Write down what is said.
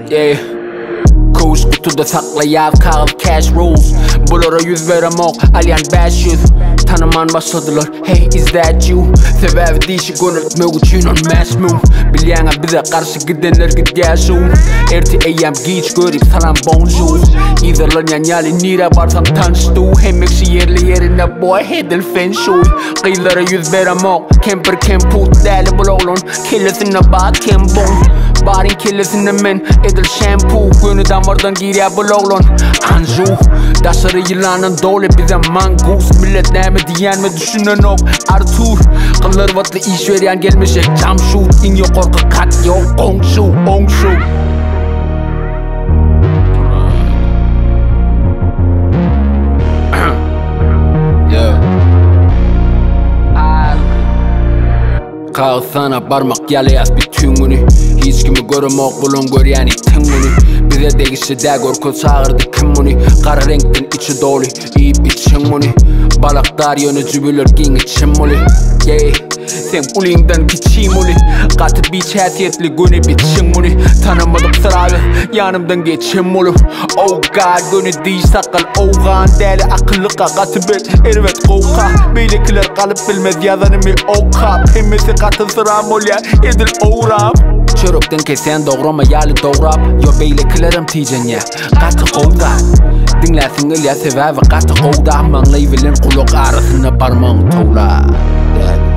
Yeah. Kuş kutuda saklayab kağıt cash rules. Bulara yüz veremok alyan 500. Tanıman başladılar, hey is that you? Sebebi dişi gönül için on mass move. Bilyana bize karşı gidenler git gelsin. Erti eyyam geç görüp salam bonjour. İzerler yanyali nira barsam tanıştı. Hem ekşi yerli yerine boy hedel fen shui. Kıyılara yüz veremok Kemper kemput değerli bulolun. Kellesine bak kembon. Barin kellesine men edel shampoo. Günü damardan giriyor bulolun. Anju Daşarı yılanın dolu bize mangus. Millet neyme diyen mi düşünen ok Arthur Kılır vatlı iş veren gelmişek jump shoot. İn yok korku kat yok gong shoot Kalsana parmak yalayas bütün günü. Hiç kimi göremok bulun göreyeni tüm günü. Bize değişti de korku çağırdı kim bunu. Kara renkten içi dolu iyi biçim bunu. Balaklar yönü cübülür gin içim bunu. Yeah. Sen bulinden kiçiyim onu. Katı bir çetiyetli günü biçim bunu. Tanımadım sırayı yanımdan geçim onu. Oh god günü değil sakal oğan. Deli akıllıka katı bet ervet koka. Beylekiler kalıp bilmez yazanımı oka. Pemmesi katı sıram ol ya edil oğram. Çörükten kesen doğrama yalı doğrap. Yo beylekilerim tijen ya katı koğda. Dinlesin il ya sebebi katı koğda. Manlayıverin kulak arasına parmağın toğla.